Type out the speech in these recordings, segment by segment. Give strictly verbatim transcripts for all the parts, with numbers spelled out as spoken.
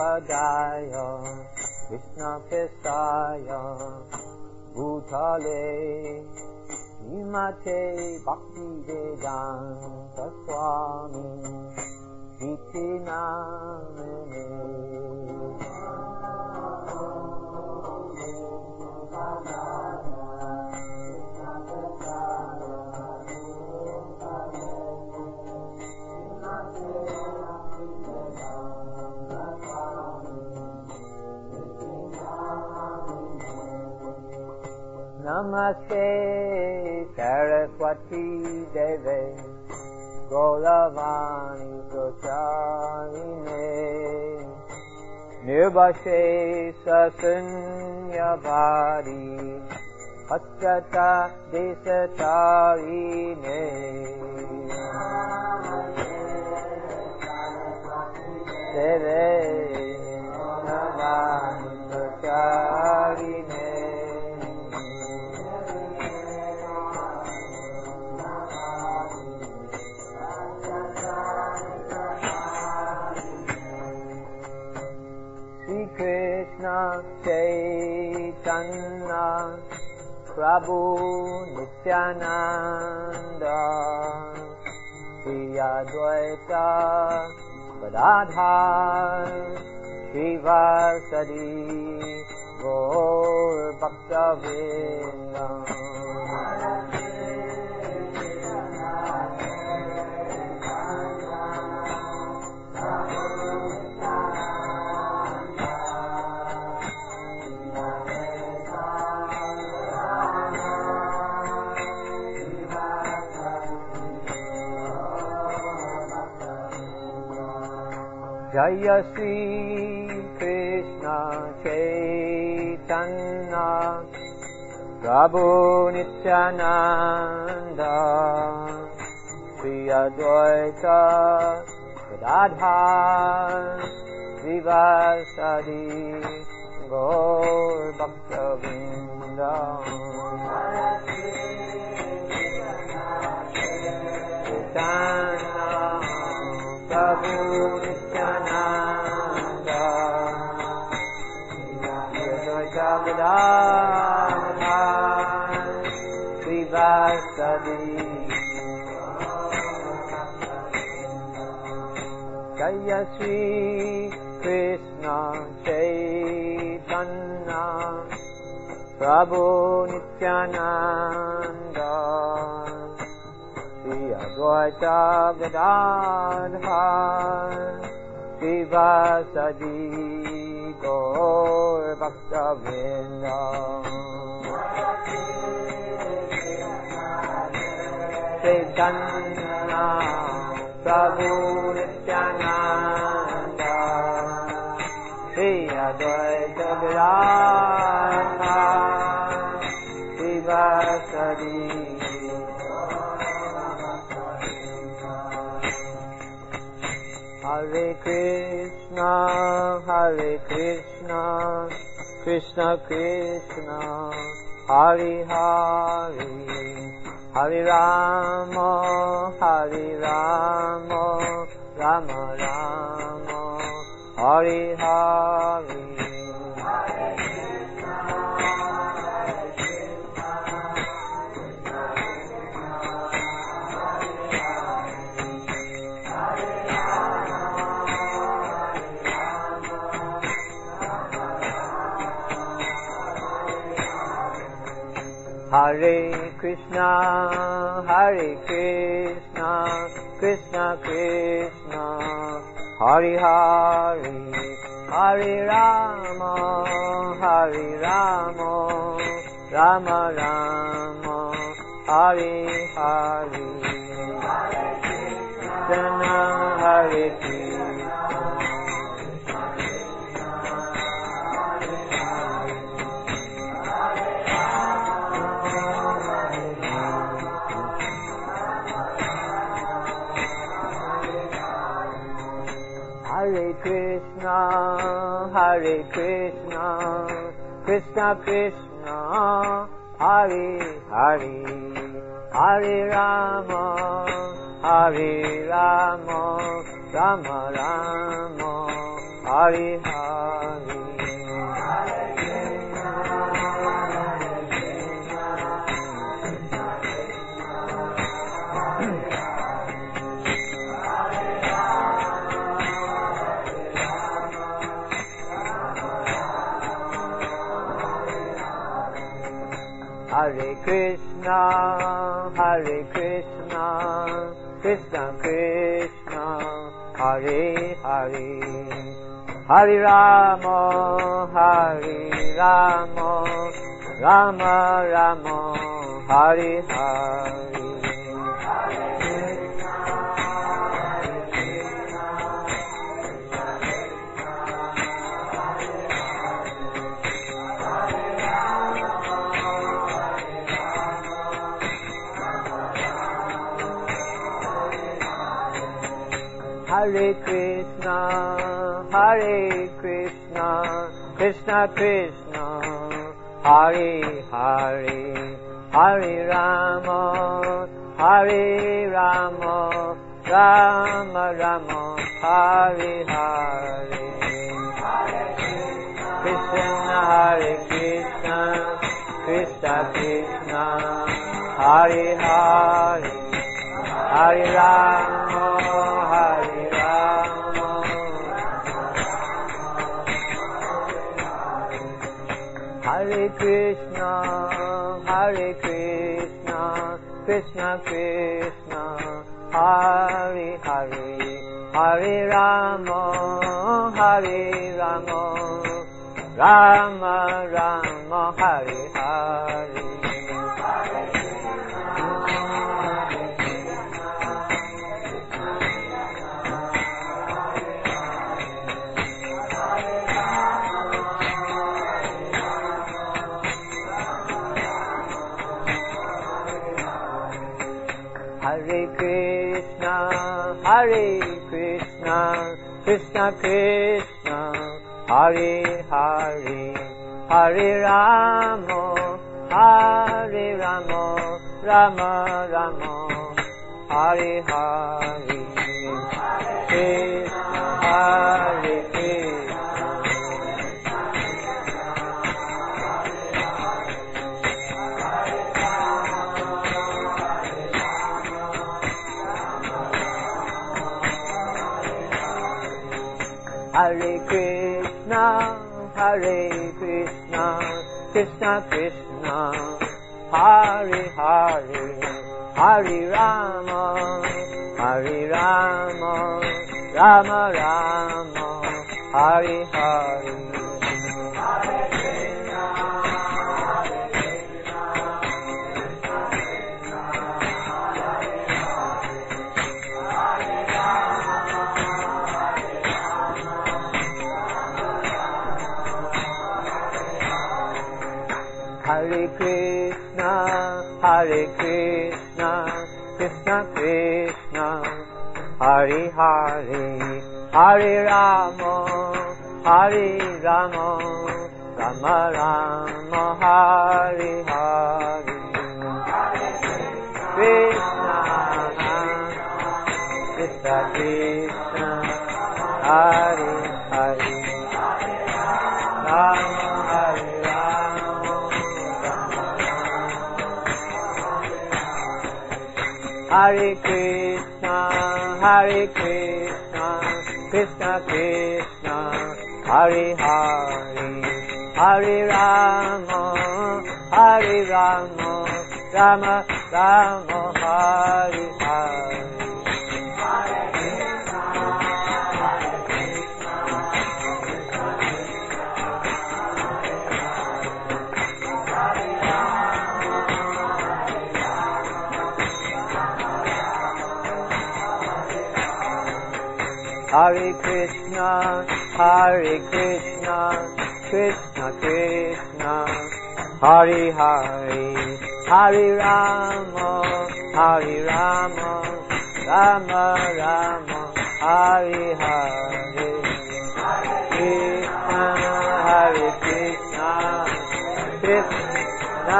Padaya Krishna Kestaya Bhutale Imate Bhakti Vedanta Swami Iti Namene Namaste Saraswati Deve Gauravani Pracharine Nirbhashesa Sunyavadi Paschata Desatarine Deve Gauravani Pracharine Krishna Chaitanya Prabhu Nityananda Shri Advaita Gadadhar Shrivasadi Gaur Bhakta-vrinda Jaya Sri Krishna Chaitanya Prabhu Nityananda Shri Advaita Gadadhar Shrivasadi Gaur Bhakta-vrinda Chaitanya Prabhu Nityananda Advaita Gadadhar Shrivasadi Jaya Sri Krishna Chaitanya Prabhu Nityananda Shri Advaita Gadadhar Shrivasadi Gaur Bhakta-vrinda Chaitanya Prabhu Nityananda Shri Advaita Gadadhar Shrivasadi Hare Krishna, Hare Krishna, Krishna Krishna, Hare Hare, Hare Rama, Hare Rama, Rama Rama, Hare Hare. Hare Krishna, Hare Krishna, Krishna Krishna, Hare Hare, Hare Rama, Hare Rama, Rama Rama, Hare Hare, Krishna Hare Krishna. Hare Krishna, Hare Krishna, Krishna Krishna, Hare Hare, Hare Rama, Hare Rama, Rama Rama, Hari Hari. Hare Krishna, Hare Krishna, Krishna Krishna, Hare Hare, Hare Rama, Hare Rama, Rama Rama, Hare Hare. Hare Krishna, Hare Krishna, Krishna Krishna, Hare Hare, Hare Rama, Hare Rama, Rama Rama, Hare Hare. Krishna Hare Krishna, Krishna Krishna, Hare Hare, Hare Rama, Hare Rama, Hare Krishna, Hare Krishna, Krishna Krishna, Hare Hare, Hare Rama, Hare Rama, Rama Rama, Hare Hare. Hare Krishna, Hare Krishna, Krishna Krishna, Hare Hare, Hare Rama, Hare Rama, Rama Rama, Hare Hare. Krishna, Hare Krishna, Hare Krishna, Hare Krishna, Krishna Krishna, Hare Hare, Hare Rama, Hare Rama, Rama Rama, Hare Hare. Hare Krishna, Hare Krishna, Krishna Krishna, Hare Hare, Hare Rama, Hare Krishna, Hare Krishna, Krishna Krishna, Hare Hare, Hare Rama, Hare Rama, Rama Rama, Hare Hare. Krishna, Krishna Krishna, Hare Hare, Rama Hare Rama, Hare Krishna, Hare Krishna, Krishna Krishna, Hare Hare, Hare Rama, Hare Rama, Rama Rama, Hare Hare. Hare Krishna, Hare Krishna, Krishna Krishna, Hare Hare, Hare Rama, Hare Rama, Rama Rama, Hare Hare. Krishna, Hare Krishna, Krishna,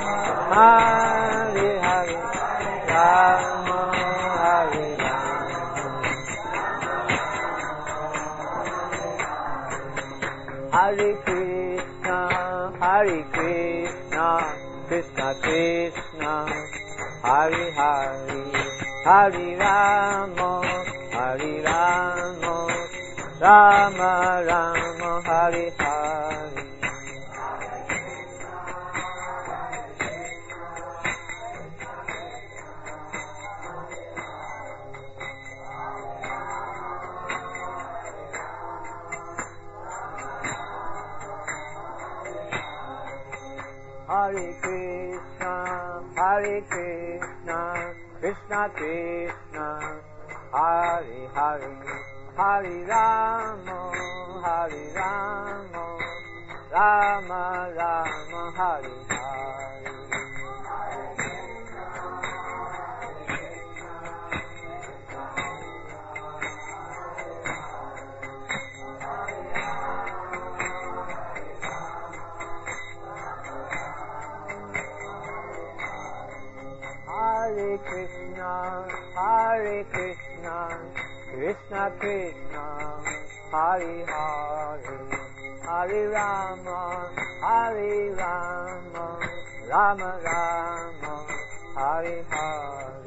Hare Hare, Rama, Hare Rama. Hare Krishna, Hare Krishna, Krishna Krishna, Hare Hare, Hare Rama, Hare Rama, Rama Rama, Hare Hare. Hare Krishna, Hare Krishna, Krishna Krishna, Hare Hare, Hare Rama, Hare Rama, Rama Rama, Hare Hare. Hare Krishna, Hare Krishna, Krishna Krishna, Hare Hare, Hare Rama, Hare Rama, Rama Rama, Hare Hare.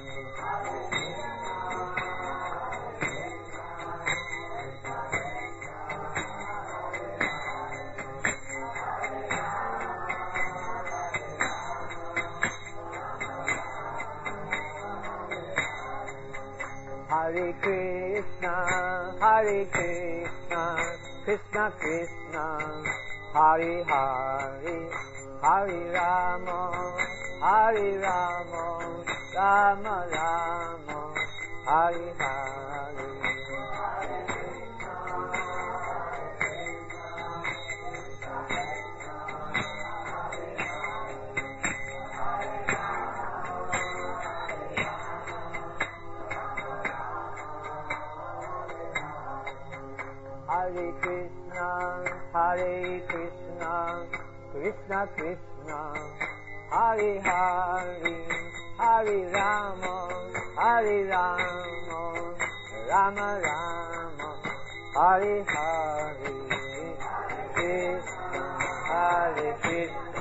Hare Krishna, Hare Krishna, Krishna Krishna, Hare Hare, Hare Rama, Hare Rama, Rama Rama, Hare Hare. Hare Krishna, Hare Krishna, Krishna Krishna, Hare Hare, Hare Rama, Hare Rama, Rama Rama, Hare Hare. Krishna, Hare Krishna.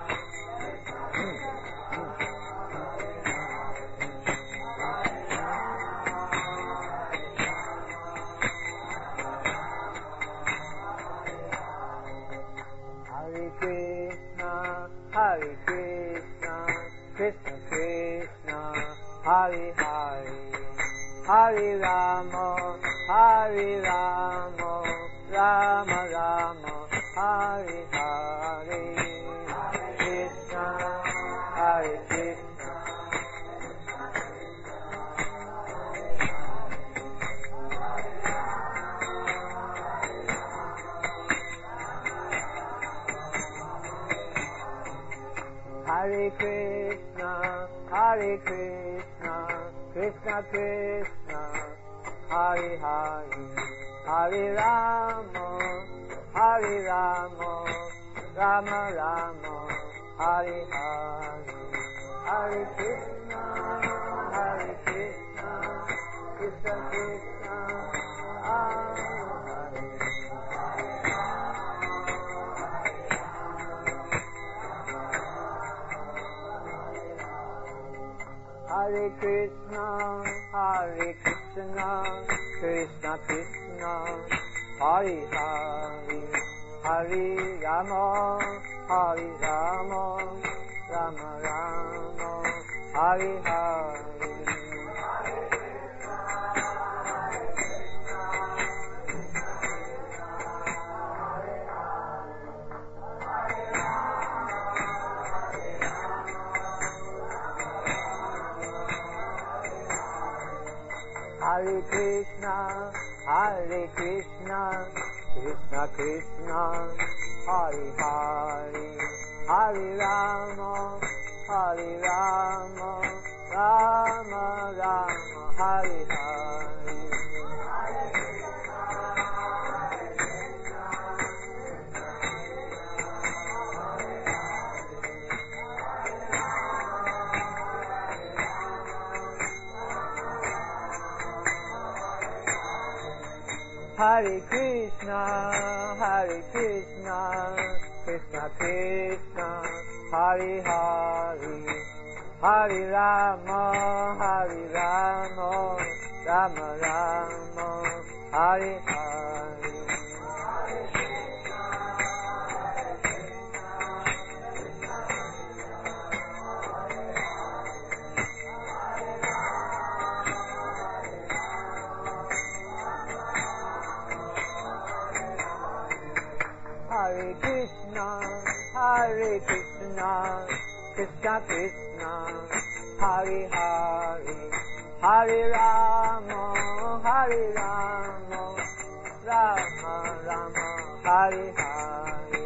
Hare Krishna, Hare Krishna, Krishna Krishna, Hare Hare, Hare Rama, Hare Rama, Rama Rama, Hare Hare. Krishna, Hare Krishna. Hare Krishna, Hare Krishna, Krishna Krishna, Hare Hare, Hare Rama, Hare Rama, Rama Rama, Hare Hare. Hare Krishna, Hare Krishna, Krishna Krishna, Hare Hare. Hare Krishna, Hare Krishna, Krishna Krishna, Hare Hare, Hare Rama, Hare Rama, Rama Rama, Hare Hare. Hare Krishna, Hare Krishna, Krishna Krishna, Hare Hare, Hare Rama, Hare Rama, Rama Rama, Hare Hare. Hare Krishna, Hare Krishna, Krishna Krishna, Hare Hare, Hare Rama, Hare Rama, Rama Rama, Hare Hare. Hare Krishna, Hare Krishna, Krishna Krishna, Hare Hare, Hare Rama, Hare Rama, Rama Rama, Hare Hare.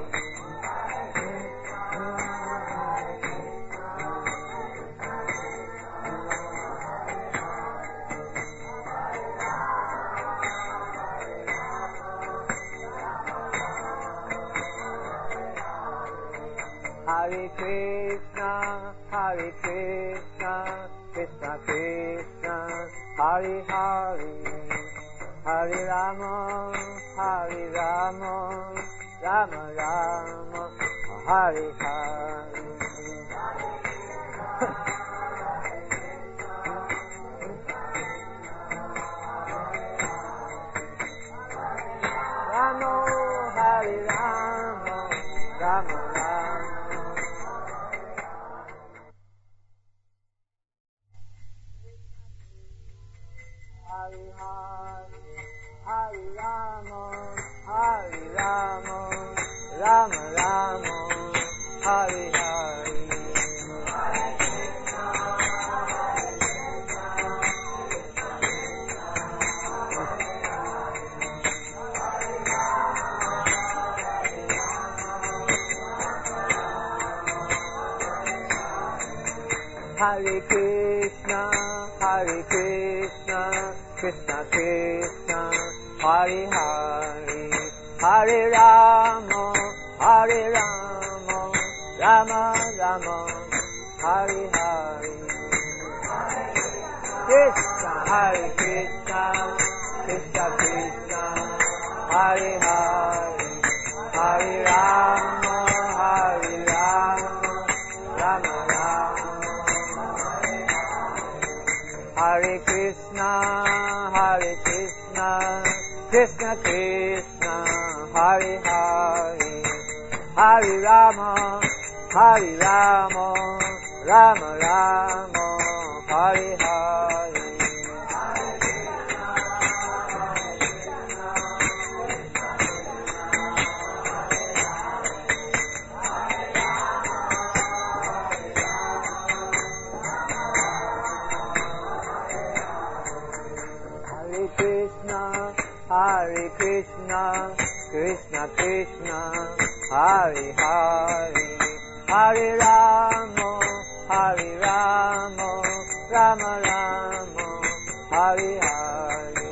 Hare Krishna, Hare Krishna, Krishna Krishna, Hare Hare, Hare Rama, Hare Rama, Rama Rama, Hare Hare. Rama, Hare Rama, Rama Rama. Hare Hare, Hare Rama, Hare Rama, Rama Rama, Hare Hare. Hare Krishna, Hare Krishna, Krishna Krishna, Hare Hare, Hare Rama, Hare Rama, Rama Rama, Hare Hare. Krishna, Hare Krishna, Krishna Krishna, Hare Hare, Hare Rama, Hare Rama, Rama Rama. Hare Krishna, Hare Krishna, Krishna Krishna, Hare Hare, Hare Rama, Hare Rama, Rama Rama, Hare Hare. Hare Krishna, Hare Krishna, Krishna Krishna, Hare Hare, Hare Rama, Hare Rama, Rama Rama, Hare Hare.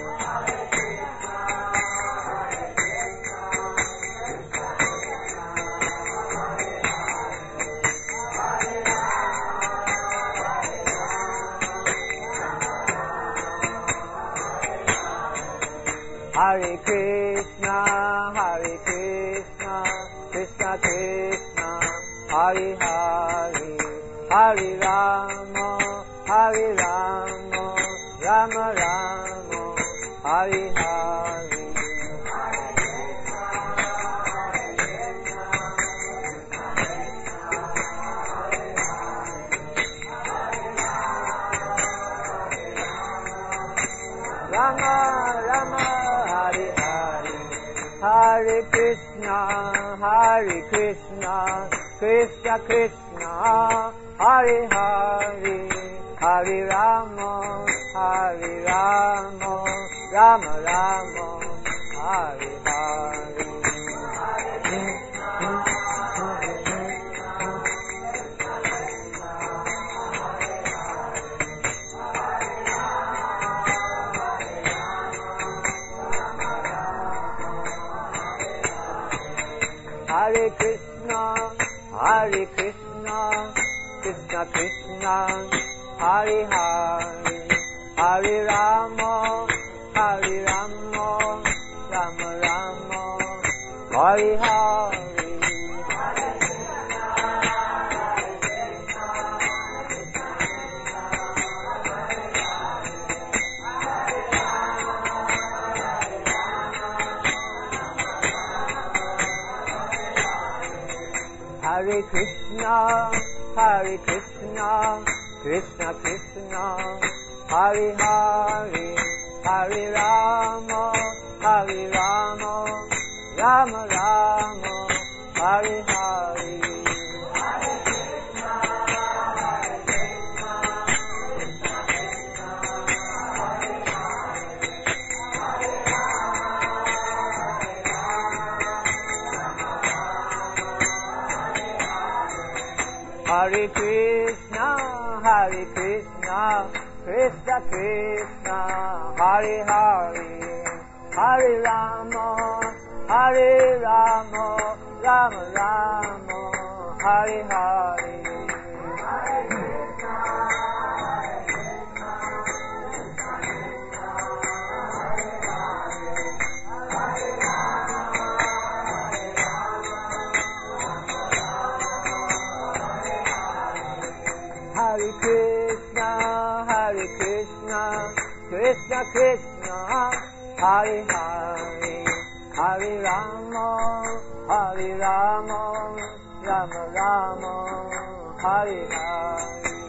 Hare Krishna, Hare Krishna, Krishna Krishna, Hare Hare, Hare Rama, Hare Rama, Rama Rama, Hare Hare. Rama, Rama, Hare Hare, Hare Krishna, Hare Krishna, Krishna Krishna, Hare Hare, Hare Rama, Hare Rama, Rama Rama, Hare Hare. Hare Krishna, Hare Krishna, Krishna Krishna, Hare Hare, Hare Rama, Hare Rama, Rama Rama, Hari Hari. Hare Krishna, Hare Krishna, Krishna Krishna, Hare Hare, Hare Rama, Hare Rama, Rama Rama, Hare Hare. Hare Krishna, Hare Krishna, Krishna Krishna, Hare Hare, Hare Rama, Hare Rama, Rama Rama, Hare Hare. Hare Krishna, Hare Krishna, Krishna Krishna, Hare Hare, Hare Rama, Hare Rama, Rama Rama, Hare Hare.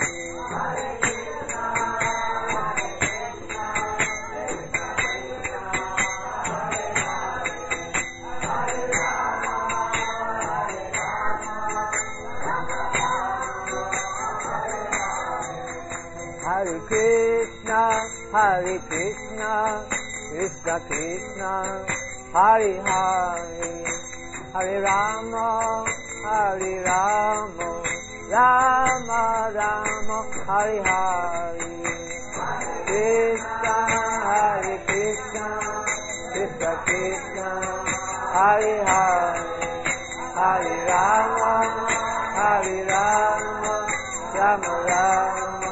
Hare Krishna, Hare Krishna, Krishna Krishna, Hare Hare, Hare Rama, Hare Rama, Rama Rama, Hare Hare. Krishna, Hare Krishna, Krishna Krishna, Hare Hare, Hare Rama, Hare Rama, Rama Rama.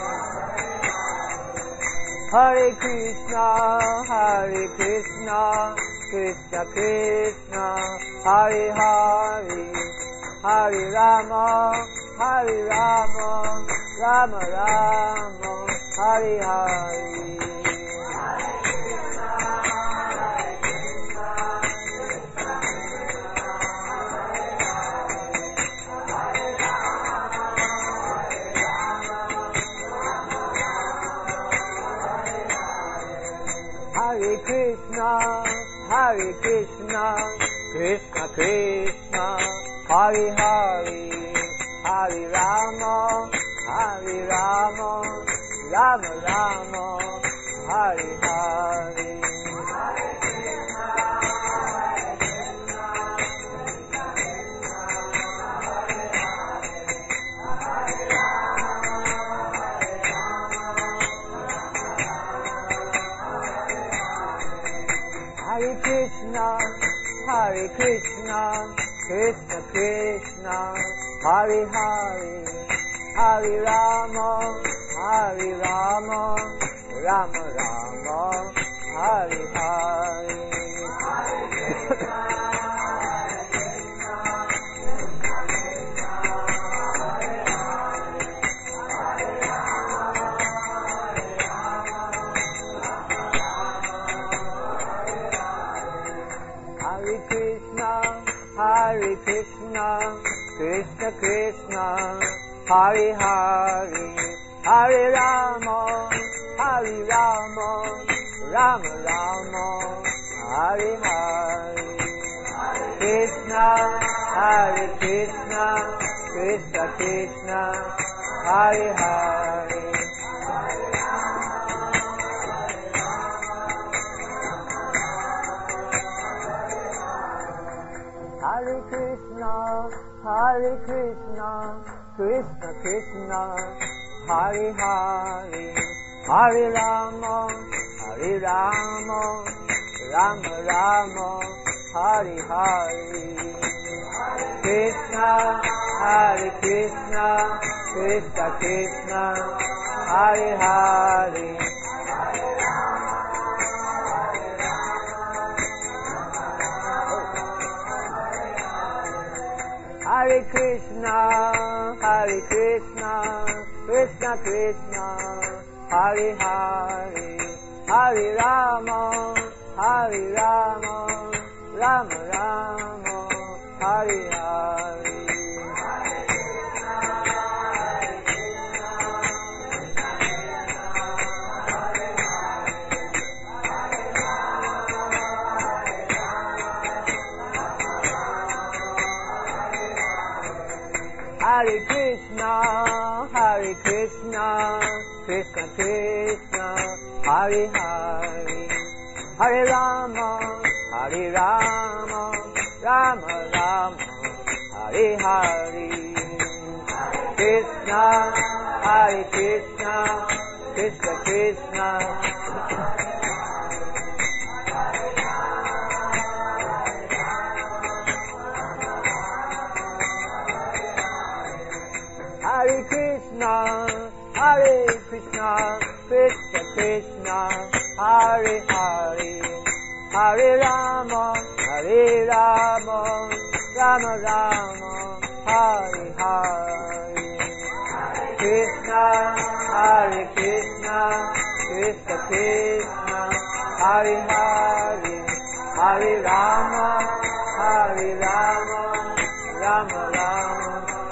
Hare Krishna, Hare Krishna, Krishna Krishna, Hare Hare, Hare Rama, Hare Rama, Rama Rama, Hare Hare. Hare Krishna, Hare Krishna, Krishna Krishna, Hare Hare, Hare Rama, Hare Rama, Rama Rama, Hare Hare. Hare Krishna, Hare Krishna, Krishna Krishna, Hare Hare, Hare Rama, Hare Rama, Rama Rama, Hare Hare. Hare Krishna, Hare Krishna, Krishna Krishna, Hare Hare, Hare Rama, Hare Rama, Rama Rama, Hare Hare. Krishna, Hare Krishna, Krishna Krishna, Hare Hare. Hare Krishna, Hare Krishna, Krishna Krishna, Hare Hare, Hare Rama, Hare Rama, Rama Rama, Hare Hare. Krishna, Hare Krishna, Krishna Krishna, Hare Hare. Hare Krishna, Hare Krishna, Krishna Krishna, Hare Hare, Hare Rama, Hare Rama, Rama Rama, Hare Hare. Hare Krishna, Hare Krishna, Krishna Krishna, Hare Hare, Hare Rama, Hare Rama, Rama Rama, Hare Hare. Krishna, Hare Krishna, Krishna Krishna, Hare Krishna, Hare Krishna, Krishna Krishna, Hare Hare, Hare Rama, Hare Rama, Rama Rama, Hare Hare. Krishna, Hare Krishna, Krishna Krishna, Hare Hare, Hare Rama, Hare Rama, Rama Rama.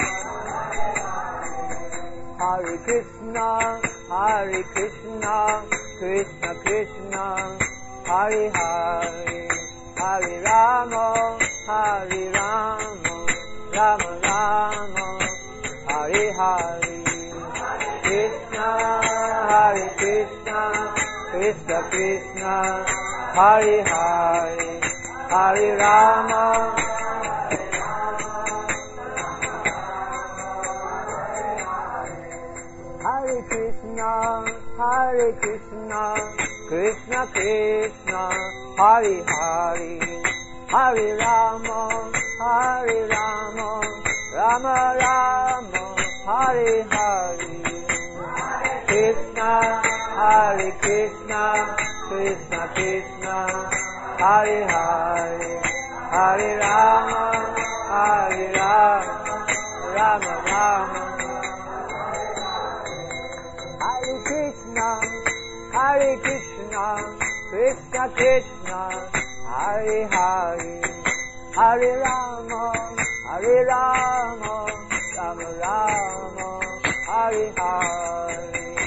Hare Krishna, Hare Krishna, Krishna Krishna, Hare Hare, Hare Rama, Hare Rama, Rama Rama, Hare Hare. Krishna, Hare Krishna, Krishna Krishna, Hare Hare, Hare Rama. Hare Krishna, Hare Krishna, Krishna Krishna, Hare Hare, Hare Rama, Hare Rama, Rama Rama, Hare Hare. Krishna, Hare Krishna, Krishna Krishna, Hare Hare, Hare Rama, Hare Rama, Rama Rama. Hare Krishna, Hare Krishna, Krishna Krishna, Hare Hare, Hare Rama, Hare Rama, Rama Rama, Hare Hare.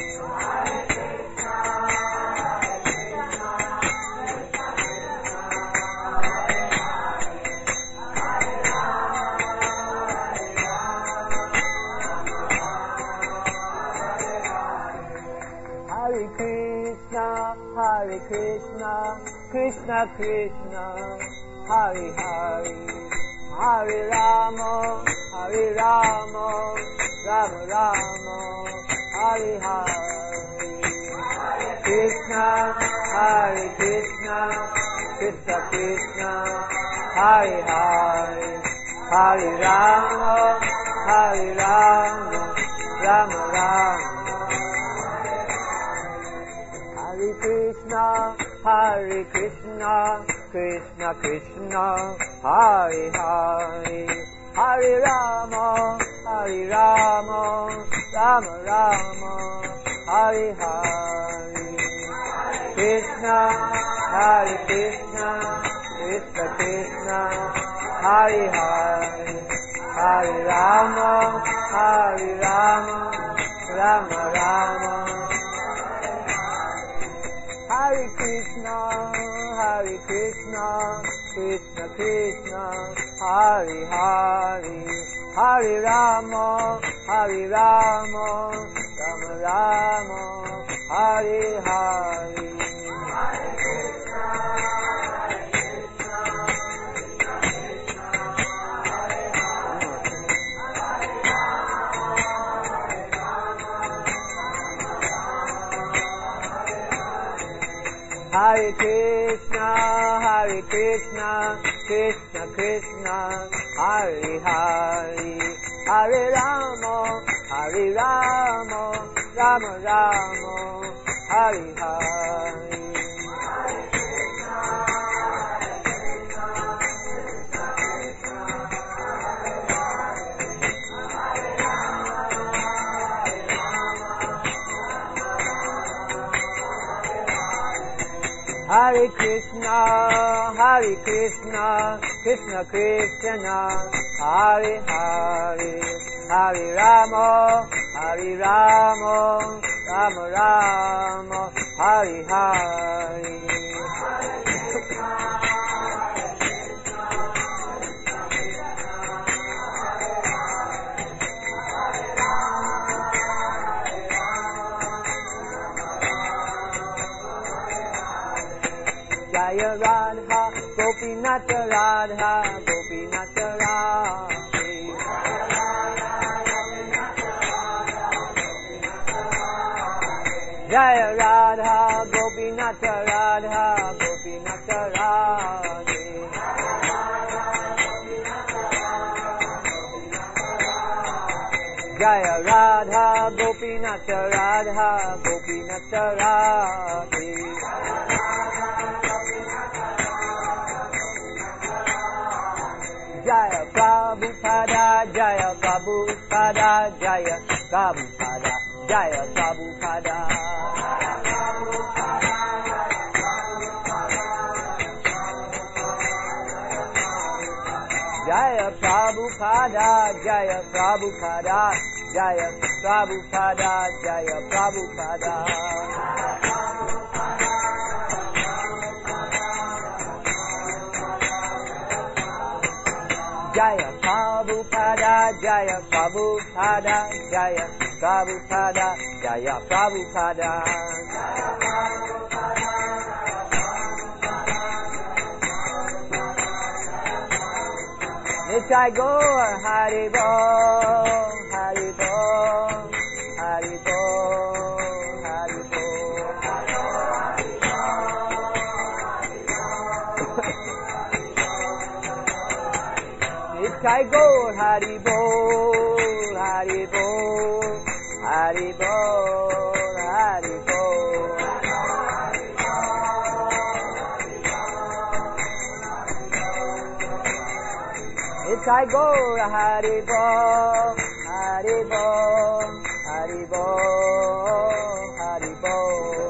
Hare Krishna, Hare Krishna, Krishna Krishna, Hare Hare, Hare Rama, Hare Rama, Rama Rama, Hare Hare. Krishna, Hare Krishna, Krishna Krishna, Hare Hare, Hare Rama, Hare Rama, Rama Rama. Hare Krishna, Hare Krishna, Krishna Krishna, Hare Hare, Hare Rama, Hare Rama, Rama Rama, Hare Hare. Krishna, Hare Krishna, Krishna Krishna, Hare Hare, Hare Rama, Hare Rama, Rama Rama. Hare Krishna, Hare Krishna, Krishna Krishna, Hare Hare, Hare Rama, Hare Rama, Rama Rama, Hare Hare. Hare Krishna, Hare Krishna, Krishna Krishna, Hare Hare, Hare Rama, Hare Rama, Hare Krishna, Hare Krishna, Krishna Krishna, Hare Hare, Hare Rama, Hare Rama, Rama Rama, Hare Hare. Hare Krishna, Hare Krishna, Krishna Krishna, Hare Rama, Hare Krishna, Hare Krishna, Krishna Krishna, Hare Hare, Hare Rama, Hare Rama, Rama Rama, Hare Hare. Jaya Radha, Gopinatha Radha, Gopinatha Radha. Jaya Radha, Gopinatha Radha, Gopinatha Radha. Jaya Radha, Gopinatha Radha, Gopinatha Radha. Jaya Prabhupada, Jaya Prabhupada, Jaya Prabhupada, Jaya Prabhupada. Jaya Prabhupada, Jaya Prabhupada, Jaya Prabhupada, Jaya Prabhupada. Jaya Prabhupada, Jaya Prabhupada, Jaya Prabhupada, Jaya Prabhupada. Nitai Gaur Hari Bol, Hari Bol, Hari Bol, Hari Bol. Nitai Gaur Hari Bol, Hari Bol, Hari Bol, Hari Bol. Nitai Gaur Hari Bol, Hari Bol, Hari Bol, Hari Bol.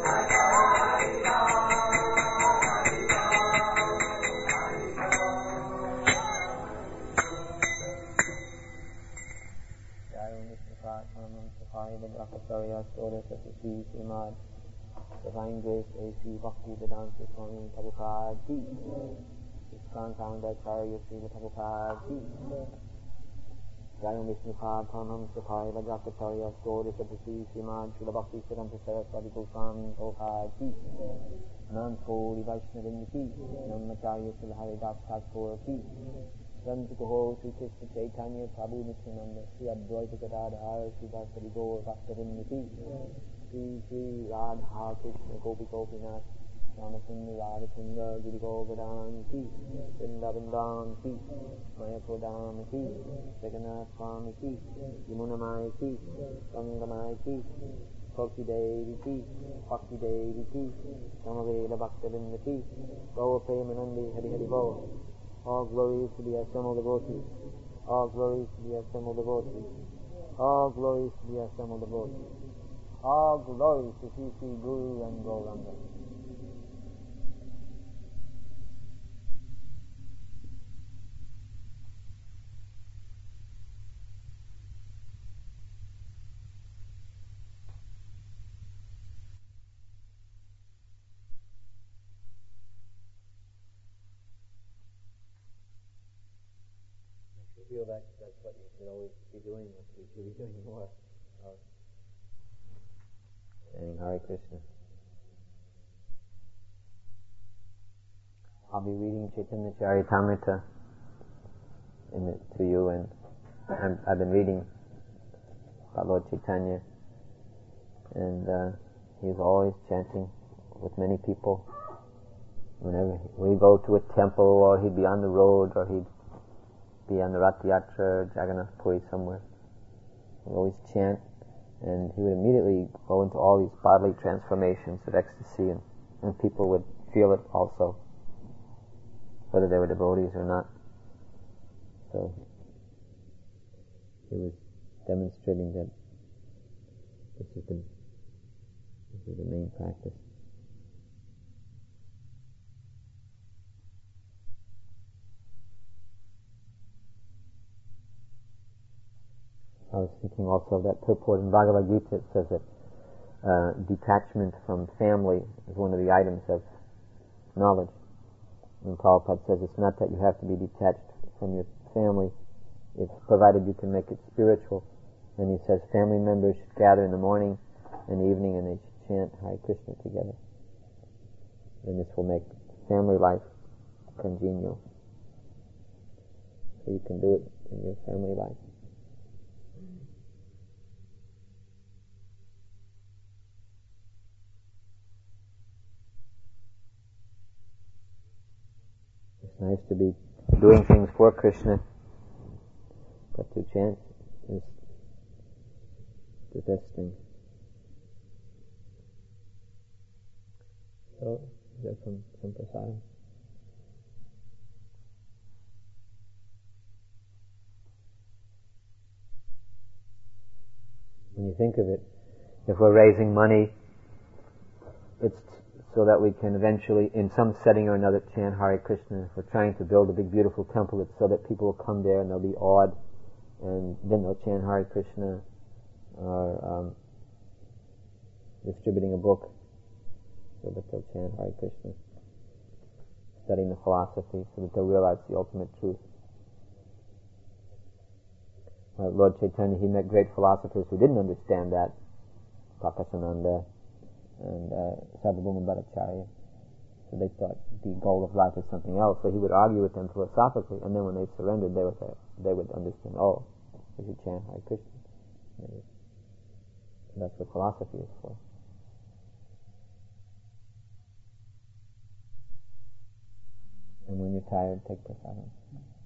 Divine Grace A C Bhakti Vedanta Swami Prabhupada Ji. ISKCON Founder Acharya Srila Prabhupada Ji. Jaya Vishnupada Paramhamsa Pai Vajrakacharya Story Sattasi Srimad Srila Bhakti Siddhanta Saraswati Goswami Prabhupada Ji. Anant Kori Vaishnavin Ki. Namacharya Srila Haridas Thakur Ki. Ranjitaho Sri Krishna Chaitanya Prabhu Nityananda Sri Advaita Gadadhar Sri Vasari Gaur Bhaktivinoda Ki. Sri Sri Radha Krishna Gopi Gopinath Ramasundar Radhakunda Giri Govardhan Ki. Vrindavan Ki. Mayapodam Ki. Jagannath Swami Ki. Yamuna Mai Ki. Gangamai Ki. Bhakti Devi Ki. Bhakti Devi Ki. Samavela Bhaktivinoda Ki. Gaur Premanandi Hari Hari Gaur. All glories to the assembled devotees. All glories to the assembled devotees. All glories to the assembled devotees. All glories to Sri Sri Guru and Gauranga. I feel that that's what you should always be doing. You should be doing more. Uh, Saying Hare Krishna. I'll be reading Chaitanya Charitamrita in it to you, and I'm, I've been reading about Lord Chaitanya, and uh, he's always chanting with many people. Whenever we go to a temple, or he'd be on the road, or he'd be on the Rath Yatra, Jagannath Puri somewhere, he'd always chant, and he would immediately go into all these bodily transformations of ecstasy, and, and people would feel it also, whether they were devotees or not. So he was demonstrating that this is the this is the main practice. I was thinking also of that purport in Bhagavad Gita. It says that uh, detachment from family is one of the items of knowledge. And Prabhupada says it's not that you have to be detached from your family, if provided you can make it spiritual. And he says family members should gather in the morning and evening and they should chant Hare Krishna together. And this will make family life congenial. So you can do it in your family life. It's nice to be doing things for Krishna, but to chant is the best thing. So, is that from, from Prasadam? When you think of it, if we're raising money, it's so that we can eventually, in some setting or another, chant Hare Krishna. If we're trying to build a big, beautiful temple, it's so that people will come there and they'll be awed, and then they'll chant Hare Krishna. Or um, distributing a book, so that they'll chant Hare Krishna. Studying the philosophy, so that they'll realize the ultimate truth. Uh, Lord Chaitanya, he met great philosophers who didn't understand that, Prakasananda and uh, Sarvabhauma Bhattacharya. So they thought the goal of life is something else. So he would argue with them philosophically, and then when they surrendered, they would say, they would understand. Oh, we should chant Hare Krishna. And that's what philosophy is for. And when you're tired, take prasadam.